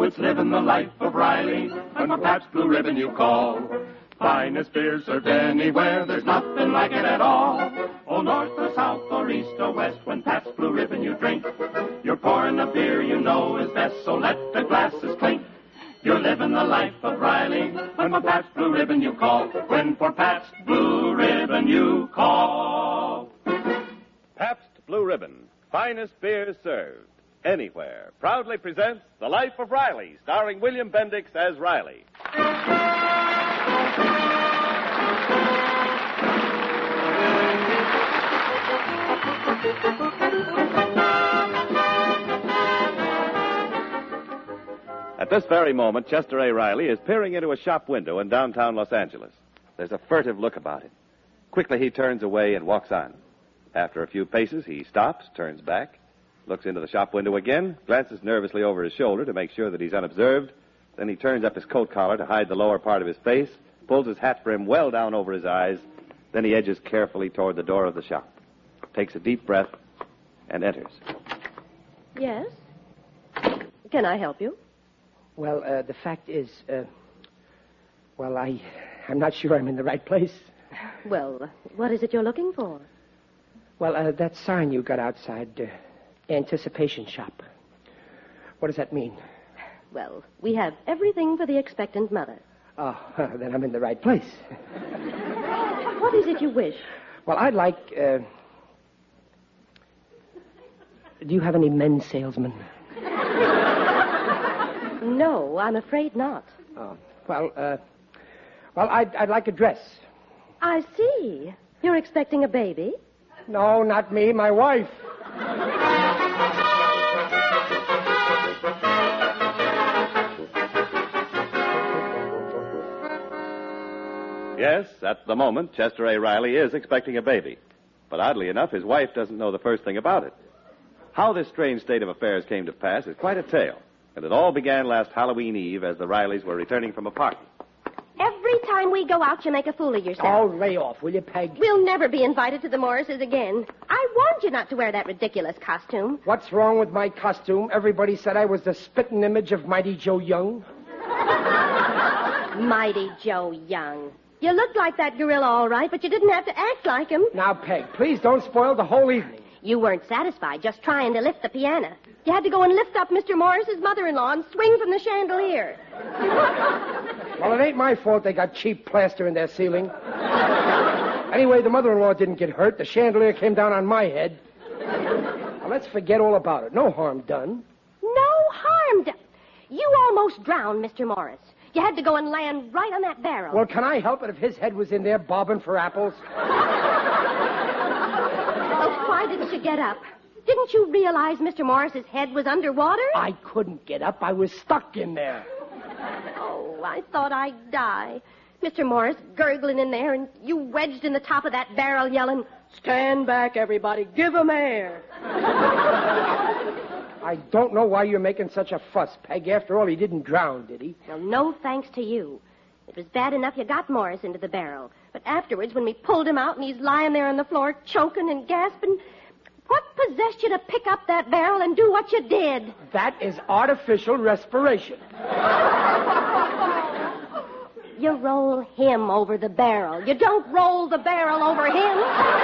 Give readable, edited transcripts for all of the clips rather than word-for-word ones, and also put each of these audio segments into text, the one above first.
it's living the life of Riley. When for Pabst Blue Ribbon you call. Finest beer served anywhere, there's nothing like it at all. Oh, north or south or east or west, when Pabst Blue Ribbon you drink, you're pouring a beer you know is best, so let the glasses clink. You're living the life of Riley, when for Pabst Blue Ribbon you call. When for Pabst Blue Ribbon you call. Pabst Blue Ribbon, finest beer served anywhere, proudly presents The Life of Riley, starring William Bendix as Riley. At this very moment, Chester A. Riley is peering into a shop window in downtown Los Angeles. There's a furtive look about him. Quickly, he turns away and walks on. After a few paces, he stops, turns back, looks into the shop window again, glances nervously over his shoulder to make sure that he's unobserved. Then he turns up his coat collar to hide the lower part of his face, pulls his hat brim well down over his eyes. Then he edges carefully toward the door of the shop, takes a deep breath, and enters. Yes? Can I help you? Well, the fact is, I'm not sure I'm in the right place. Well, what is it you're looking for? Well, that sign you got outside, Anticipation Shop. What does that mean? Well, we have everything for the expectant mother. Oh, then I'm in the right place. What is it you wish? Well, I'd like, do you have any men's salesmen? No, I'm afraid not. Oh, well, I'd like a dress. I see. You're expecting a baby? No, not me, my wife. Yes, at the moment, Chester A. Riley is expecting a baby. But oddly enough, his wife doesn't know the first thing about it. How this strange state of affairs came to pass is quite a tale. And it all began last Halloween Eve as the Rileys were returning from a party. Every time we go out, you make a fool of yourself. Oh, lay off, will you, Peg? We'll never be invited to the Morrises again. I warned you not to wear that ridiculous costume. What's wrong with my costume? Everybody said I was the spitting image of Mighty Joe Young. Mighty Joe Young. You looked like that gorilla all right, but you didn't have to act like him. Now, Peg, please don't spoil the whole evening. You weren't satisfied just trying to lift the piano. You had to go and lift up Mr. Morris's mother-in-law and swing from the chandelier. Well, it ain't my fault they got cheap plaster in their ceiling. Anyway, the mother-in-law didn't get hurt. The chandelier came down on my head. Now, let's forget all about it. No harm done. No harm done. You almost drowned Mr. Morris. You had to go and land right on that barrel. Well, can I help it if his head was in there bobbing for apples? Well, why didn't you get up? Didn't you realize Mr. Morris's head was underwater? I couldn't get up. I was stuck in there. Oh, I thought I'd die. Mr. Morris gurgling in there, and you wedged in the top of that barrel yelling, "Stand back, everybody. Give 'em air." I don't know why you're making such a fuss, Peg. After all, he didn't drown, did he? Well, no thanks to you. It was bad enough you got Morris into the barrel. But afterwards, when we pulled him out and he's lying there on the floor choking and gasping, what possessed you to pick up that barrel and do what you did? That is artificial respiration. You roll him over the barrel. You don't roll the barrel over him.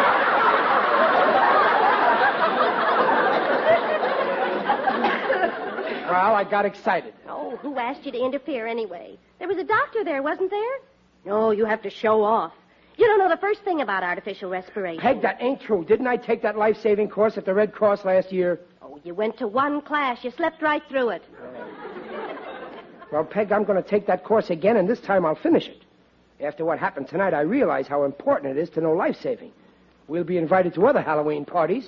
Well, I got excited. Oh, who asked you to interfere anyway? There was a doctor there, wasn't there? No, you have to show off. You don't know the first thing about artificial respiration. Peg, that ain't true. Didn't I take that life-saving course at the Red Cross last year? Oh, you went to one class. You slept right through it. Well, Peg, I'm going to take that course again, and this time I'll finish it. After what happened tonight, I realize how important it is to know life-saving. We'll be invited to other Halloween parties.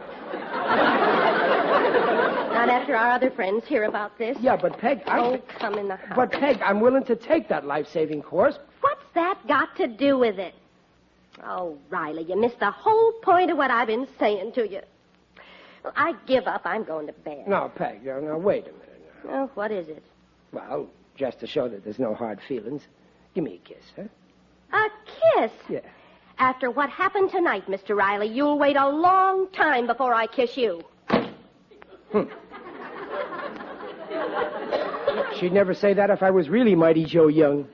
Not after our other friends hear about this. Yeah, but Peg, come in the house. But Peg, I'm willing to take that life-saving course. What's that got to do with it? Oh, Riley, you missed the whole point of what I've been saying to you. Well, I give up. I'm going to bed. No, Peg, now wait a minute. Oh, what is it? Well, just to show that there's no hard feelings, give me a kiss, huh? A kiss? Yeah. After what happened tonight, Mr. Riley, you'll wait a long time before I kiss you. She'd never say that if I was really Mighty Joe Young.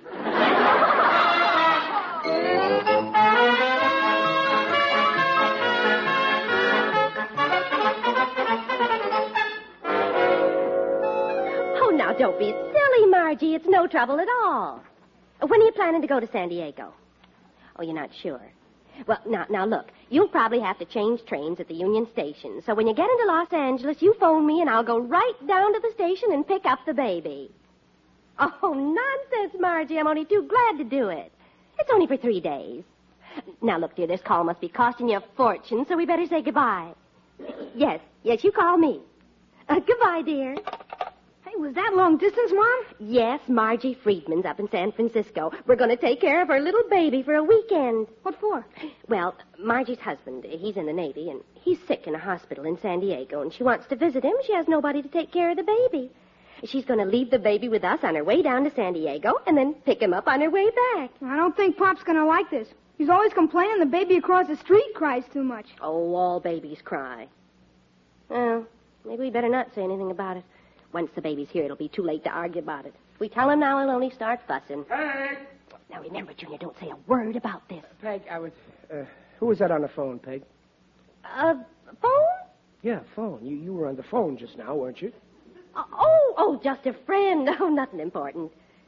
Oh, now, don't be silly, Margie. It's no trouble at all. When are you planning to go to San Diego? Oh, you're not sure. Well, now, look. You'll probably have to change trains at the Union Station. So when you get into Los Angeles, you phone me, and I'll go right down to the station and pick up the baby. Oh, nonsense, Margie. I'm only too glad to do it. It's only for 3 days. Now, look, dear, this call must be costing you a fortune, so we better say goodbye. Yes, you call me. Goodbye, dear. Hey, was that long distance, Mom? Yes, Margie Friedman's up in San Francisco. We're going to take care of her little baby for a weekend. What for? Well, Margie's husband, he's in the Navy, and he's sick in a hospital in San Diego, and she wants to visit him. She has nobody to take care of the baby. She's going to leave the baby with us on her way down to San Diego and then pick him up on her way back. I don't think Pop's going to like this. He's always complaining the baby across the street cries too much. Oh, all babies cry. Well, maybe we better not say anything about it. Once the baby's here, it'll be too late to argue about it. If we tell him now, he'll only start fussing. Peg! Now, remember, Junior, don't say a word about this. Peg, who was that on the phone, Peg? Phone? Yeah, phone. You were on the phone just now, weren't you? Oh, just a friend. Oh, nothing important.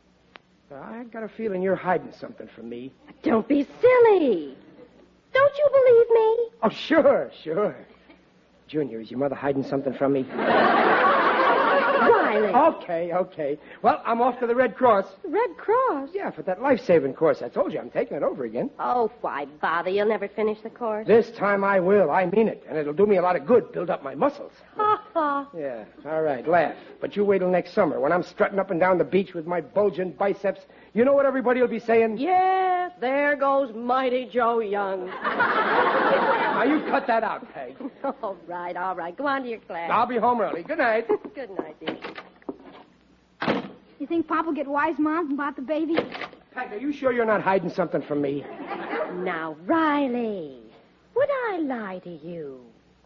I got a feeling you're hiding something from me. Don't be silly. Don't you believe me? Oh, sure. Junior, is your mother hiding something from me? Riley. Okay. Well, I'm off to the Red Cross. Red Cross? Yeah, for that life-saving course. I told you I'm taking it over again. Oh, why bother? You'll never finish the course. This time I will. I mean it. And it'll do me a lot of good, build up my muscles. Ha ha. Yeah, all right, laugh. But you wait till next summer when I'm strutting up and down the beach with my bulging biceps. You know what everybody will be saying? Yeah, there goes Mighty Joe Young. Now, you cut that out, Peg. All right. Go on to your class. I'll be home early. Good night. Good night, dear. You think Pop will get wise, Mom, about the baby? Peg, are you sure you're not hiding something from me? Now, Riley, would I lie to you?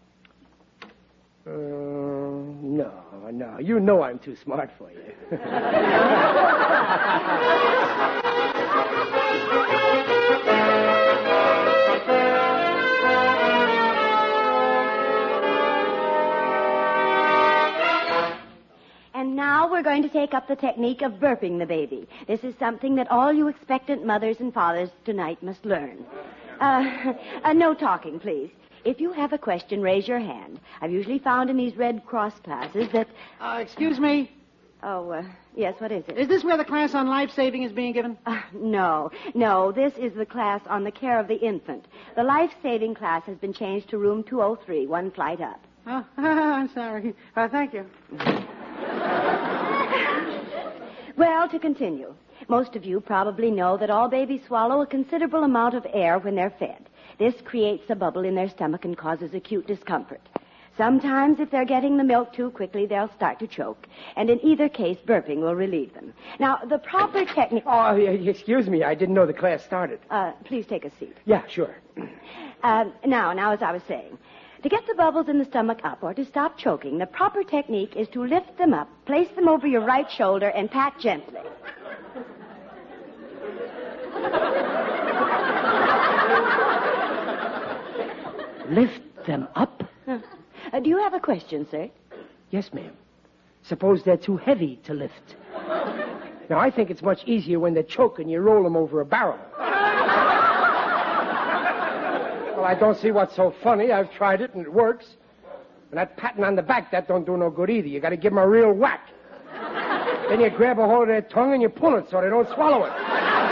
No. You know I'm too smart for you. And now we're going to take up the technique of burping the baby. This is something that all you expectant mothers and fathers tonight must learn. No talking, please. If you have a question, raise your hand. I've usually found in these Red Cross classes that... Excuse me. Yes, what is it? Is this where the class on life-saving is being given? No. This is the class on the care of the infant. The life-saving class has been changed to room 203, one flight up. Oh, I'm sorry. Thank you. Well, to continue. Most of you probably know that all babies swallow a considerable amount of air when they're fed. This creates a bubble in their stomach and causes acute discomfort. Sometimes, if they're getting the milk too quickly, they'll start to choke. And in either case, burping will relieve them. Now, the proper technique... Oh, excuse me. I didn't know the class started. Please take a seat. Yeah, sure. Now, as I was saying, to get the bubbles in the stomach up or to stop choking, the proper technique is to lift them up, place them over your right shoulder, and pat gently. Lift them up? Do you have a question, sir? Yes, ma'am. Suppose they're too heavy to lift. Now, I think it's much easier when they're choking, you roll them over a barrel. Well, I don't see what's so funny. I've tried it, and it works. And that patting on the back, that don't do no good either. You got to give them a real whack. Then you grab a hold of their tongue and you pull it so they don't swallow it.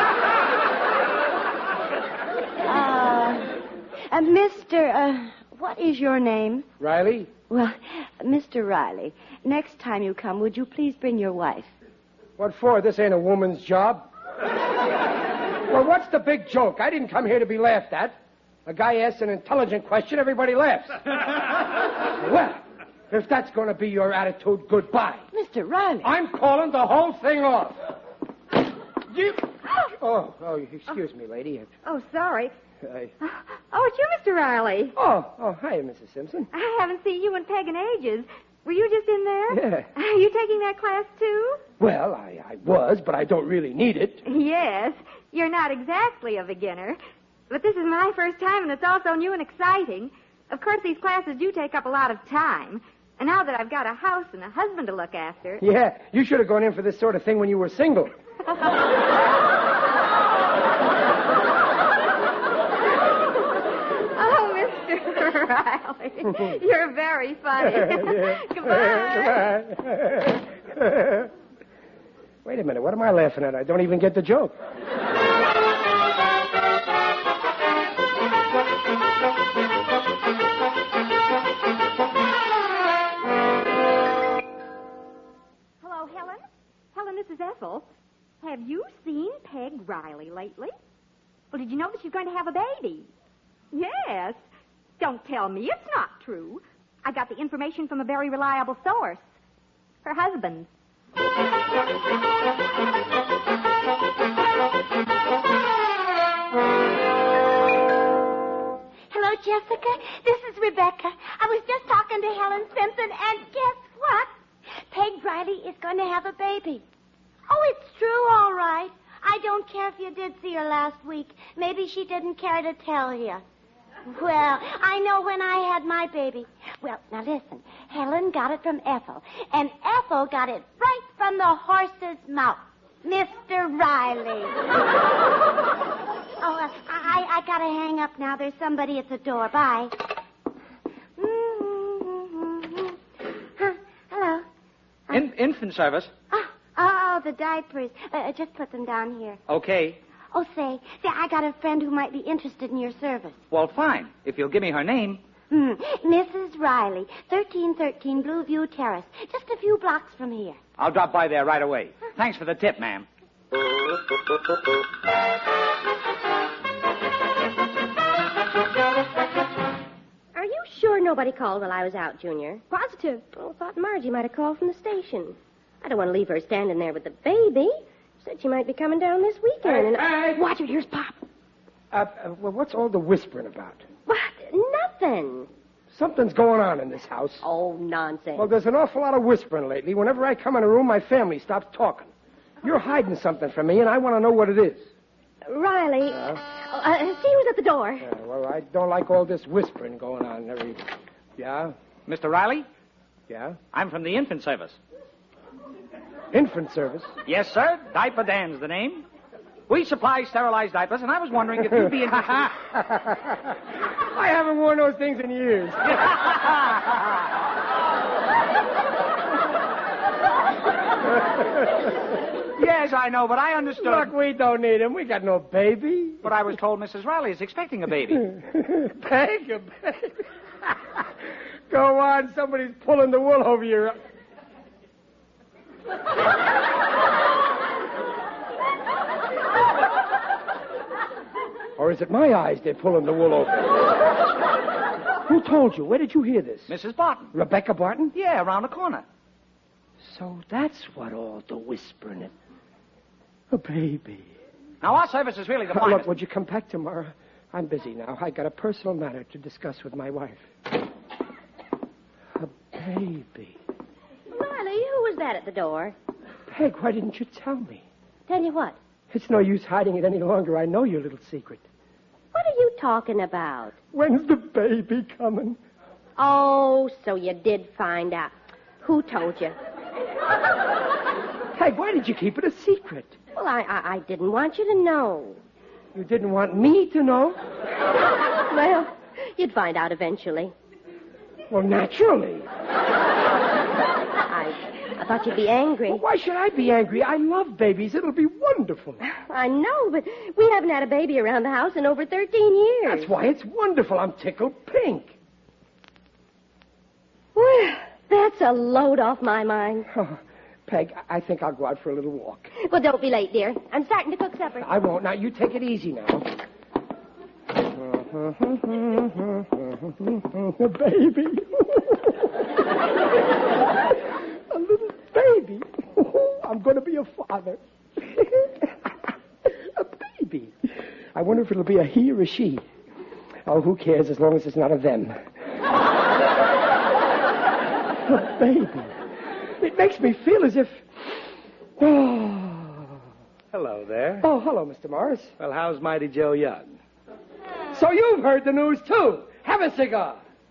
Mister, what is your name? Riley? Well, Mr. Riley, next time you come, would you please bring your wife? What for? This ain't a woman's job. Well, what's the big joke? I didn't come here to be laughed at. A guy asks an intelligent question, everybody laughs. Well, if that's going to be your attitude, goodbye. Mr. Riley. I'm calling the whole thing off. Oh, excuse me, lady. Oh, sorry. I... Oh, it's you, Mr. Riley. Oh, hi, Mrs. Simpson. I haven't seen you and Peg in ages. Were you just in there? Yeah. Are you taking that class, too? Well, I was, but I don't really need it. Yes. You're not exactly a beginner. But this is my first time, and it's also new and exciting. Of course, these classes do take up a lot of time. And now that I've got a house and a husband to look after... Yeah, you should have gone in for this sort of thing when you were single. Oh, Mr. Riley, you're very funny. Goodbye. Goodbye. Wait a minute, what am I laughing at? I don't even get the joke. Hello, Helen. Helen, this is Ethel. Have you seen Peg Riley lately? Well, did you know that she's going to have a baby? Yes. Don't tell me it's not true. I got the information from a very reliable source. Her husband. Hello, Jessica. This is Rebecca. I was just talking to Helen Simpson, and guess what? Peg Riley is going to have a baby. Oh, it's true, all right. I don't care if you did see her last week. Maybe she didn't care to tell you. Well, I know when I had my baby. Well, now listen. Helen got it from Ethel, and Ethel got it right from the horse's mouth. Mr. Riley. Oh, I gotta hang up now. There's somebody at the door. Bye. Huh, hello. Infant service. Oh, the diapers. Just put them down here. Okay. Oh, say, I got a friend who might be interested in your service. Well, fine. If you'll give me her name. Mrs. Riley, 1313 Blueview Terrace. Just a few blocks from here. I'll drop by there right away. Thanks for the tip, ma'am. Are you sure nobody called while I was out, Junior? Positive. Oh, I thought Margie might have called from the station. I don't want to leave her standing there with the baby. Said she might be coming down this weekend. Hey. Watch it, here's Pop. Well, what's all the whispering about? What? Nothing. Something's going on in this house. Oh, nonsense. Well, there's an awful lot of whispering lately. Whenever I come in a room, my family stops talking. You're hiding something from me, and I want to know what it is. Riley, see who's at the door. Well, I don't like all this whispering going on. Yeah? Mr. Riley? Yeah? I'm from the infant service. Infant service? Yes, sir. Diaper Dan's the name. We supply sterilized diapers, and I was wondering if you'd be interested. I haven't worn those things in years. Yes, I know, but I understood. Look, we don't need him. We got no baby. But I was told Mrs. Riley is expecting a baby. Peg a baby. Go on, somebody's pulling the wool over your... Or is it my eyes they're pulling the wool over? Who told you? Where did you hear this? Mrs. Barton. Rebecca Barton? Yeah, around the corner. So that's what all the whispering is. A baby. Now, our service is really the Look, finest. would you come back tomorrow? I'm busy now. I got a personal matter to discuss with my wife. A baby. Riley, who was that at the door? Peg, why didn't you tell me? Tell you what? It's no use hiding it any longer. I know your little secret. What are you talking about? When's the baby coming? Oh, so you did find out. Who told you? Peg, why did you keep it a secret? Well, I didn't want you to know. You didn't want me to know? Well, you'd find out eventually. Well, naturally. I thought you'd be angry. Well, why should I be angry? I love babies. It'll be wonderful. I know, but we haven't had a baby around the house in over 13 years. That's why it's wonderful. I'm tickled pink. Well, that's a load off my mind. Oh, Peg, I think I'll go out for a little walk. Well, don't be late, dear. I'm starting to cook supper. I won't. Now, you take it easy now. A baby. A little baby. I'm going to be a father. A baby. I wonder if it'll be a he or a she. Oh, who cares as long as it's not a them. A baby. It makes me feel as if... Oh, Hello there. hello, Mr. Morris. Well, how's Mighty Joe Young? So you've heard the news, too. Have a cigar.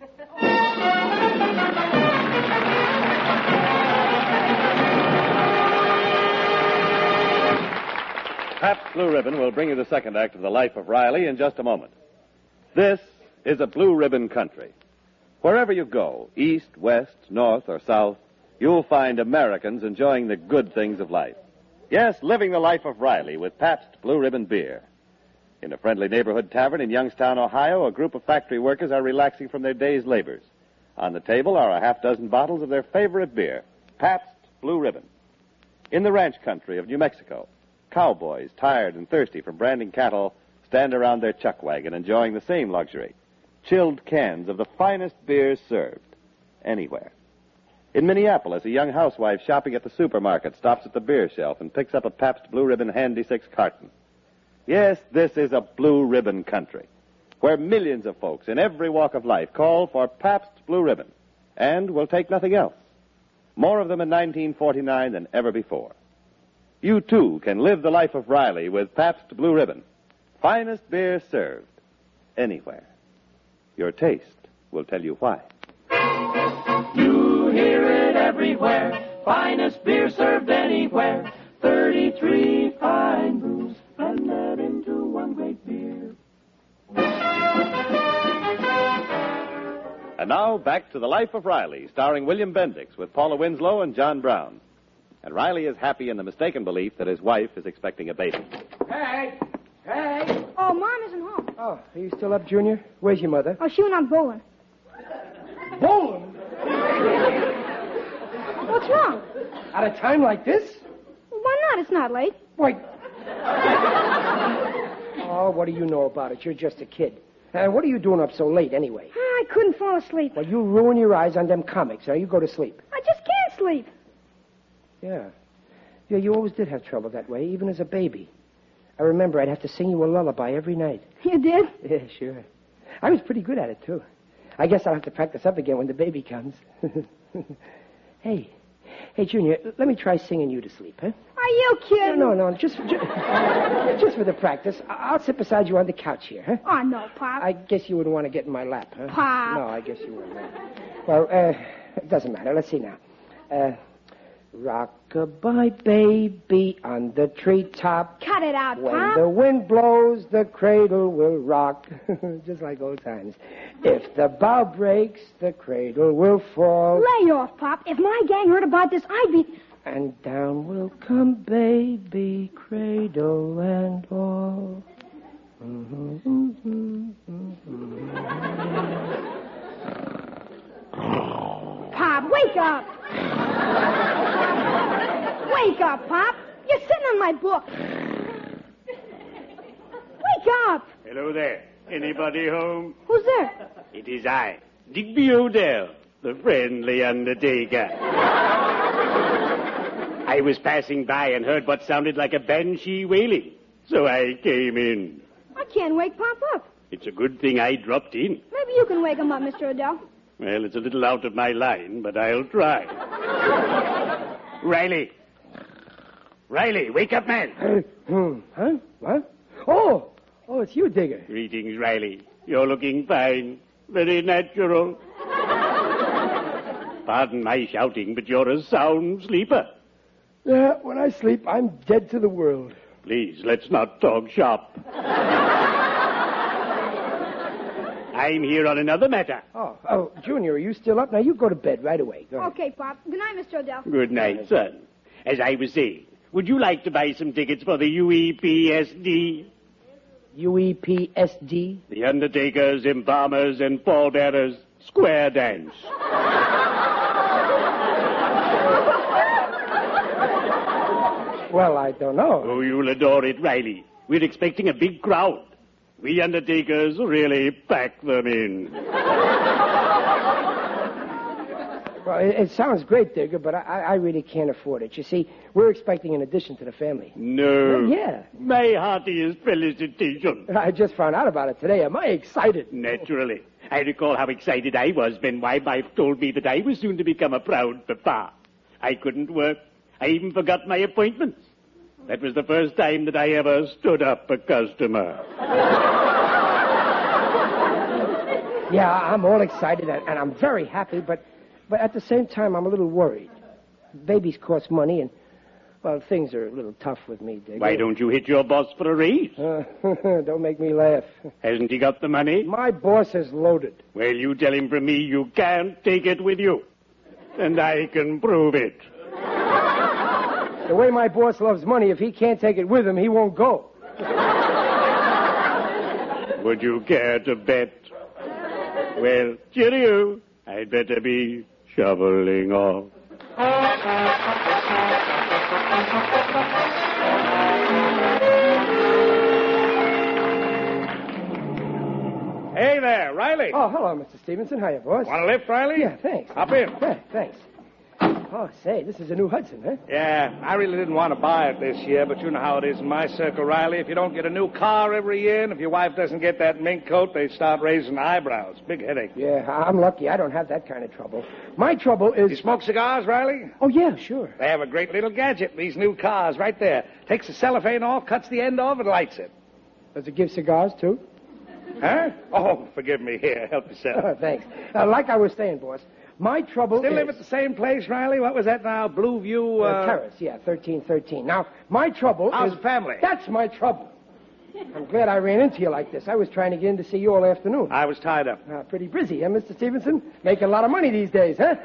Pabst Blue Ribbon will bring you the second act of the life of Riley in just a moment. This is a Blue Ribbon country. Wherever you go, east, west, north, or south, you'll find Americans enjoying the good things of life. Yes, living the life of Riley with Pabst Blue Ribbon beer. In a friendly neighborhood tavern in Youngstown, Ohio, a group of factory workers are relaxing from their day's labors. On the table are a half-dozen bottles of their favorite beer, Pabst Blue Ribbon. In the ranch country of New Mexico, cowboys, tired and thirsty from branding cattle, stand around their chuck wagon enjoying the same luxury. Chilled cans of the finest beers served anywhere. In Minneapolis, a young housewife shopping at the supermarket stops at the beer shelf and picks up a Pabst Blue Ribbon Handy 6 carton. Yes, this is a Blue Ribbon country, where millions of folks in every walk of life call for Pabst Blue Ribbon and will take nothing else. More of them in 1949 than ever before. You, too, can live the life of Riley with Pabst Blue Ribbon. Finest beer served anywhere. Your taste will tell you why. You hear it everywhere. Finest beer served anywhere. 33 fine brews blended into one great beer. And now, back to The Life of Riley, starring William Bendix with Paula Winslow and John Brown. And Riley is happy in the mistaken belief that his wife is expecting a baby. Hey! Hey! Oh, Mom isn't home. Oh, are you still up, Junior? Where's your mother? Oh, she went out bowling. Bowling? What's wrong? At a time like this? Well, why not? It's not late. Wait. Oh, what do you know about it? You're just a kid. What are you doing up so late, anyway? I couldn't fall asleep. Well, you ruin your eyes on them comics. Now, you go to sleep. I just can't sleep. Yeah. Yeah, you always did have trouble that way, even as a baby. I remember I'd have to sing you a lullaby every night. You did? Yeah, sure. I was pretty good at it, too. I guess I'll have to practice up again when the baby comes. Hey, Junior, let me try singing you to sleep, huh? Are you kidding? No, just for the practice. I'll sit beside you on the couch here, huh? Oh, no, Pop. I guess you wouldn't want to get in my lap, huh? Pop. No, I guess you wouldn't. Well, it doesn't matter. Let's see now. Rock-a-bye, baby, on the treetop. Cut it out, When Pop. the wind blows, the cradle will rock. Just like old times. If the bough breaks, the cradle will fall. Lay off, Pop. If my gang heard about this, I'd be... And down will come baby, cradle and all. Pop, wake up. Wake up, Pop. You're sitting on my book. Wake up. Hello there. Anybody home? Who's there? It is I, Digby Odell, the friendly undertaker. I was passing by and heard what sounded like a banshee wailing, so I came in. I can't wake Pop up. It's a good thing I dropped in. Maybe you can wake him up, Mr. Odell. Well, it's a little out of my line, but I'll try. Riley, wake up, man. Huh? What? Oh, it's you, Digger. Greetings, Riley. You're looking fine. Very natural. Pardon my shouting, but you're a sound sleeper. Yeah, when I sleep, I'm dead to the world. Please, let's not talk shop. I'm here on another matter. Oh, Junior, are you still up? Now, you go to bed right away. Go ahead. Okay, Pop. Good night, Mr. Odell. Good night, son. As I was saying, would you like to buy some tickets for the UEPSD? UEPSD? The Undertakers, Embalmers, and Pallbearers Square Dance. Well, I don't know. Oh, you'll adore it, Riley. We're expecting a big crowd. We Undertakers really pack them in. Well, it sounds great, Digger, but I really can't afford it. You see, we're expecting an addition to the family. No. Well, yeah. My heartiest felicitations. I just found out about it today. Am I excited? Naturally. I recall how excited I was when my wife told me that I was soon to become a proud papa. I couldn't work. I even forgot my appointments. That was the first time that I ever stood up a customer. Yeah, I'm all excited and I'm very happy, but at the same time, I'm a little worried. Babies cost money and, well, things are a little tough with me, Digger. Why don't you hit your boss for a raise? Don't make me laugh. Hasn't he got the money? My boss is loaded. Well, you tell him from me you can't take it with you. And I can prove it. The way my boss loves money, if he can't take it with him, he won't go. Would you care to bet? Well, cheerio. I'd better be shoveling off. Hey there, Riley. Oh, hello, Mr. Stevenson. Hiya, boss. Want a lift, Riley? Yeah, thanks. Hop in. Yeah, thanks. Oh, say, this is a new Hudson, huh? Yeah, I really didn't want to buy it this year, but you know how it is in my circle, Riley. If you don't get a new car every year, and if your wife doesn't get that mink coat, they start raising eyebrows. Big headache. Yeah, I'm lucky. I don't have that kind of trouble. My trouble is... You smoke cigars, Riley? Oh, yeah, sure. They have a great little gadget, these new cars, right there. Takes the cellophane off, cuts the end off, and lights it. Does it give cigars, too? Huh? Oh, forgive me. Here, help yourself. Thanks. Like I was saying, boss, my trouble Still is... live at the same place, Riley? What was that now? Blue View, Terrace, yeah, 1313. Now, my trouble How's is... the family? That's my trouble. I'm glad I ran into you like this. I was trying to get in to see you all afternoon. I was tied up. Pretty busy, huh, Mr. Stevenson? Making a lot of money these days, huh?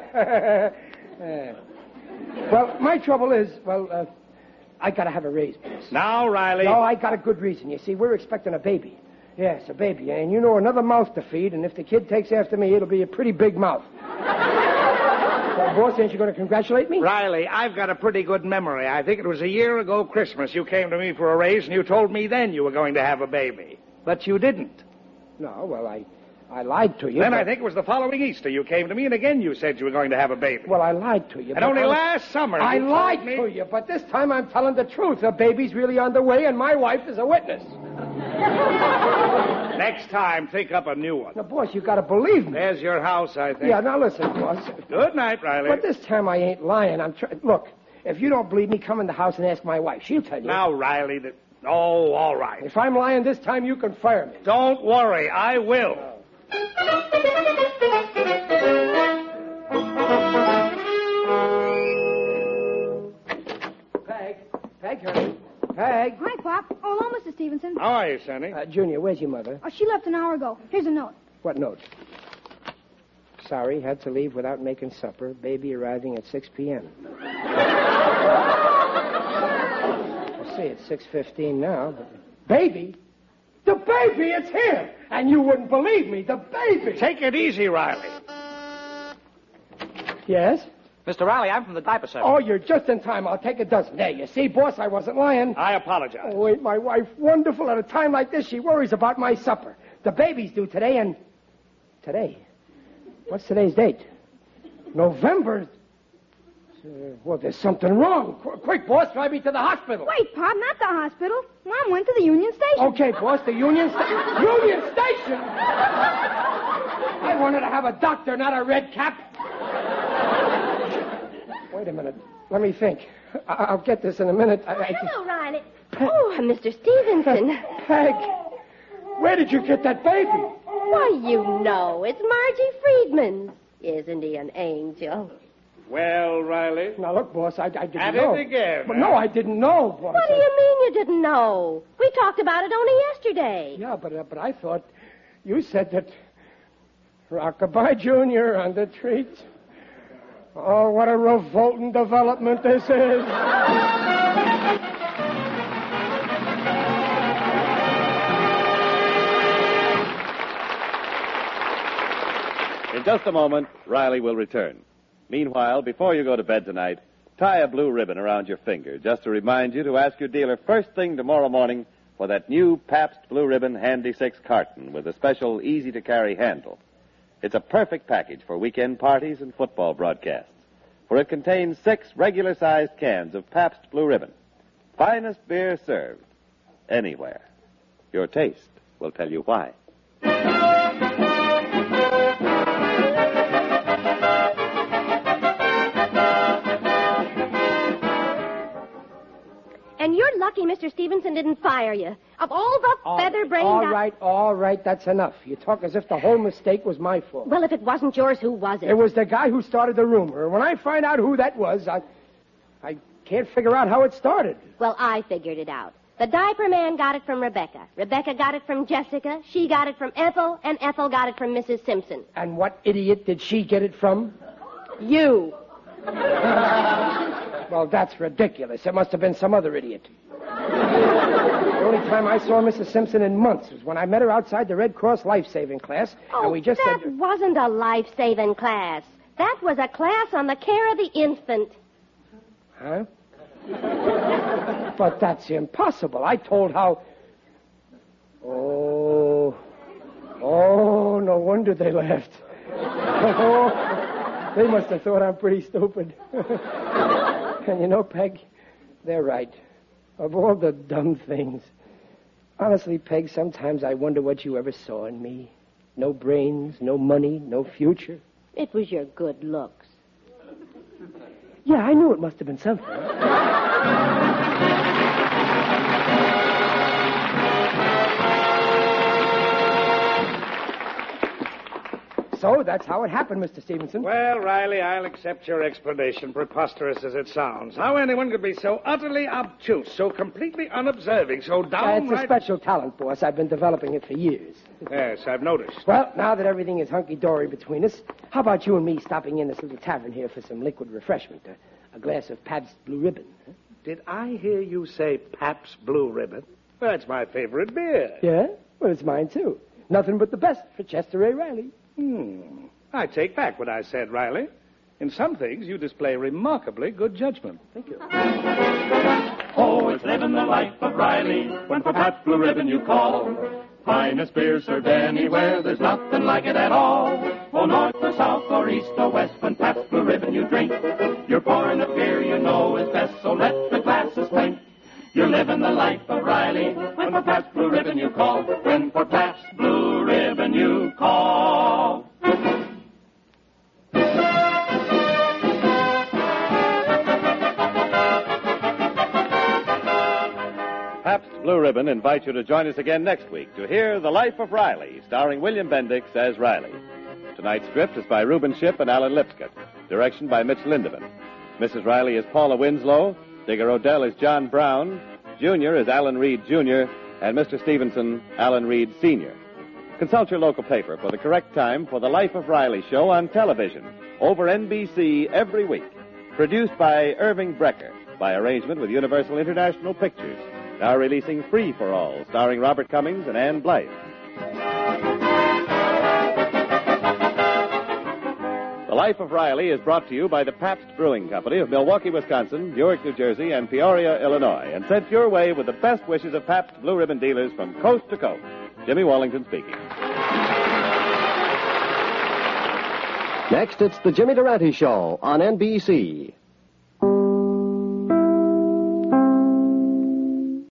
Well, my trouble is, I gotta have a raise, boss. Now, Riley. No, I got a good reason. You see, we're expecting a baby. Yes, a baby. And you know, another mouth to feed, and if the kid takes after me, it'll be a pretty big mouth. So, boss, ain't you going to congratulate me? Riley, I've got a pretty good memory. I think it was a year ago Christmas you came to me for a raise, and you told me then you were going to have a baby. But you didn't. No, well, I lied to you. Then I think it was the following Easter you came to me, and again you said you were going to have a baby. Well, I lied to you. And only last summer I you lied told me... to you, but this time I'm telling the truth. The baby's really on the way, and my wife is a witness. Next time, think up a new one. Now, boss, you got to believe me. There's your house, I think. Yeah, now listen, boss. Good night, Riley. But this time I ain't lying. Look, if you don't believe me, come in the house and ask my wife. She'll tell you. Now, Riley, Oh, all right. If I'm lying this time, you can fire me. Don't worry, I will. Peg, honey. Peg. Hi, Pop. Oh, hello, Mr. Stevenson. How are you, Sonny? Junior, where's your mother? Oh, she left an hour ago. Here's a note. What note? Sorry, had to leave without making supper. Baby arriving at 6 p.m. I see, it's 6:15 now, but... Baby? The baby, it's here! And you wouldn't believe me, the baby! Take it easy, Riley. Yes? Mr. Riley, I'm from the diaper service. Oh, you're just in time. I'll take a dozen. There, you see, boss, I wasn't lying. I apologize. Oh, ain't my wife wonderful? At a time like this, she worries about my supper. The baby's due today, and... Today? What's today's date? November? Well, there's something wrong. Quick, boss, drive me to the hospital. Wait, Pop, not the hospital. Mom went to the Union Station. Okay, boss, the Union Station. Union Station? I wanted to have a doctor, not a red cap. Wait a minute. Let me think. I'll get this in a minute. Hello, Riley. Oh, Mr. Stevenson. Peg, where did you get that baby? Why, you know, it's Margie Friedman. Isn't he an angel? Well, Riley. Now, look, boss, I didn't At know. it again. But no, I didn't know, boss. What do you mean you didn't know? We talked about it only yesterday. Yeah, but I thought you said that Rockabye Jr. on the treat. Oh, what a revolting development this is. In just a moment, Riley will return. Meanwhile, before you go to bed tonight, tie a blue ribbon around your finger just to remind you to ask your dealer first thing tomorrow morning for that new Pabst Blue Ribbon Handy 6 carton with a special easy-to-carry handle. It's a perfect package for weekend parties and football broadcasts, for it contains 6 regular-sized cans of Pabst Blue Ribbon. Finest beer served anywhere. Your taste will tell you why. And you're lucky Mr. Stevenson didn't fire you. Of all the feather-brained... All right, that's enough. You talk as if the whole mistake was my fault. Well, if it wasn't yours, who was it? It was the guy who started the rumor. And when I find out who that was, I can't figure out how it started. Well, I figured it out. The diaper man got it from Rebecca. Rebecca got it from Jessica. She got it from Ethel. And Ethel got it from Mrs. Simpson. And what idiot did she get it from? You. Well, that's ridiculous. It must have been some other idiot. The only time I saw Mrs. Simpson in months was when I met her outside the Red Cross life-saving class, and we just that said... wasn't a life-saving class. That was a class on the care of the infant. Huh? But that's impossible. I told how... Oh, no wonder they laughed. Oh, they must have thought I'm pretty stupid. And you know, Peg, they're right. Of all the dumb things. Honestly, Peg, sometimes I wonder what you ever saw in me. No brains, no money, no future. It was your good looks. Yeah, I knew it must have been something. So, that's how it happened, Mr. Stevenson. Well, Riley, I'll accept your explanation, preposterous as it sounds. How anyone could be so utterly obtuse, so completely unobserving, so downright... It's a special talent, boss. I've been developing it for years. Yes, I've noticed. Well, now that everything is hunky-dory between us, how about you and me stopping in this little tavern here for some liquid refreshment? A glass of Pabst Blue Ribbon. Huh? Did I hear you say Pabst Blue Ribbon? That's my favorite beer. Yeah? Well, it's mine, too. Nothing but the best for Chester A. Riley. I take back what I said, Riley. In some things, you display remarkably good judgment. Thank you. Oh, it's living the life of Riley when for Pabst Blue Ribbon you call. Finest beer served anywhere, there's nothing like it at all. Oh, north or south or east or west, when Pabst Blue Ribbon you drink, you're pouring the beer you know is best, so let the glasses clink. You're living the life of Riley when for Pabst Blue Ribbon you call. When for Pabst Blue Ribbon you call. Pabst Blue Ribbon invites you to join us again next week to hear The Life of Riley, starring William Bendix as Riley. Tonight's script is by Reuben Ship and Alan Lipscott. Direction by Mitch Lindemann. Mrs. Riley is Paula Winslow. Digger Odell is John Brown. Junior is Alan Reed, Jr., and Mr. Stevenson, Alan Reed, Sr. Consult your local paper for the correct time for The Life of Riley show on television over NBC every week. Produced by Irving Brecker by arrangement with Universal International Pictures. Now releasing Free for All, starring Robert Cummings and Ann Blythe. The Life of Riley is brought to you by the Pabst Brewing Company of Milwaukee, Wisconsin, Newark, New Jersey, and Peoria, Illinois, and sent your way with the best wishes of Pabst Blue Ribbon dealers from coast to coast. Jimmy Wallington speaking. Next, it's the Jimmy Durante Show on NBC.